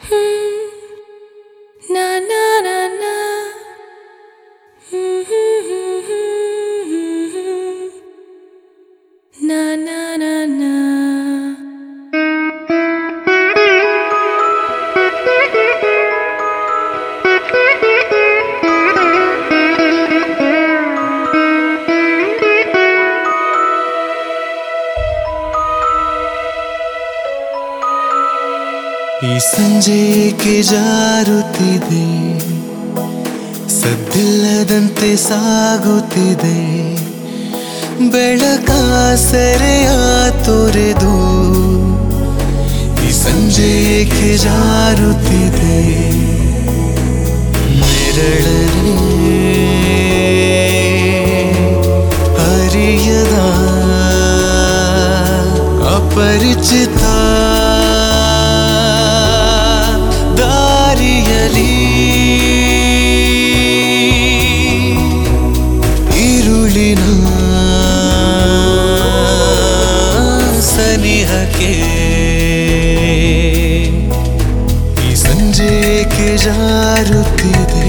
Na na na na. Na na na na. ಈ ಸಂಜೆ ಏಕೆ ಜಾರುತ್ತಿದೆ, ಸದ್ದಿಲ್ಲದಂತೆ ಸಾಗುತ್ತಿದೆ. ಬೆಳಕ ಸೆರೆಯ ತೊರೆದು ಈ ಸಂಜೆ ಏಕೆ ಜಾರುತ್ತಿದೆ. ನೆರಳರೆ ಅರಿಯದ ಅಪರಿಚಿತ ಇರುಳಿನ ಸನಿಹಕ್ಕೆ ಈ ಸಂಜೆ ಏಕೆ ಜಾರುತ್ತಿದೆ.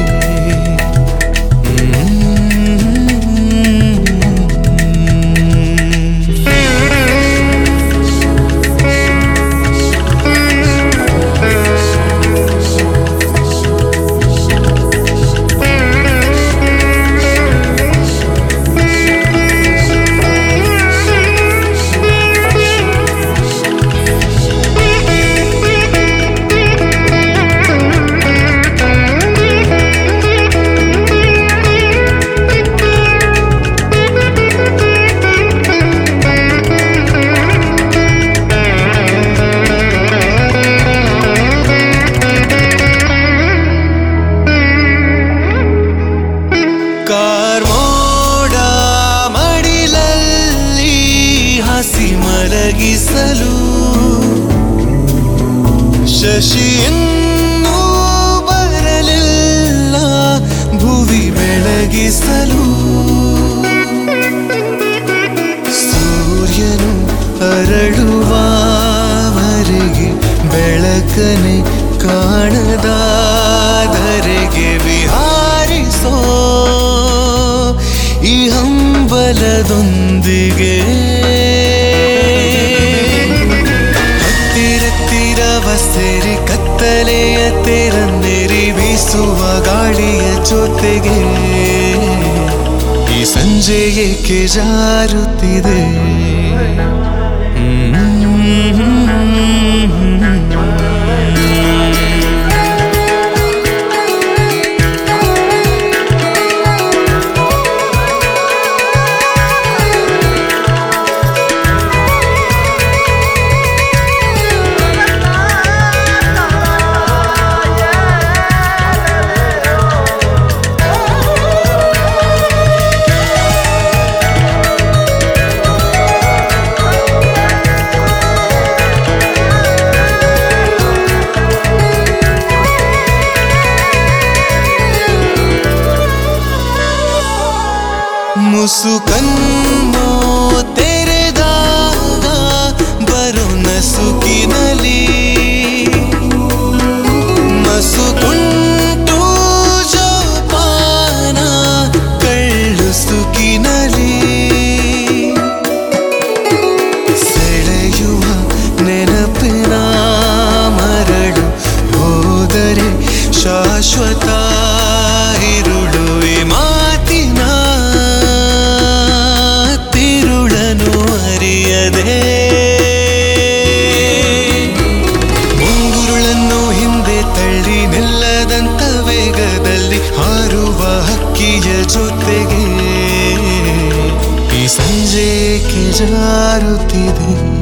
ಕಾರ್ಮೋಡ ಮಡಿಲಲ್ಲಿ ಹಸಿ ಮಲಗಿಸಲು ಶಶಿಯನ್ನು ಬರಲಿಲ್ಲ ಭುವಿ ಬೆಳಗಿಸಲು. ಸೂರ್ಯನು ಅರಳುವವರೆಗೆ ಬೆಳಕನೆ ಕಾಣದಾದರೆಗೆ ವಿಹಾರಿಸೋ ಈ ಹಂಬಲದೊಂದಿಗೆ. ಹತ್ತಿರತ್ತಿರವ ಸೇರಿ ಕತ್ತಲೆಯ ತೆರನ್ನೆರಿ ಬೀಸುವ ಗಾಳಿಯ ಜೊತೆಗೆ ಈ ಸಂಜೆ ಏಕೆ ಜಾರುತ್ತಿದೆ. ಮುಸುಕನ್ನು ತೆರೆದಾಗ ಬರೋ ನಸುಕಿನಲ್ಲಿ ಮಸುಕುಂಟು ಜೋಪಾನ ಕಳ್ಳು ಸುಕಿನಲ್ಲಿ ಸೆಳೆಯುವ ನೆನಪಿನ ಮರಳು ಹೋದರೆ ಶಾಶ್ವತ ಇರುಳು. ಈ ಮಾತಿನ ಮುಂಗುರುಳನ್ನು ಹಿಂದೆ ತಳ್ಳಿ ನಿಲ್ಲದಂತ ವೇಗದಲ್ಲಿ ಹಾರುವ ಹಕ್ಕಿಯ ಜೊತೆಗೆ ಈ ಸಂಜೆ ಏಕೆ ಜಾರುತ್ತಿದೆ.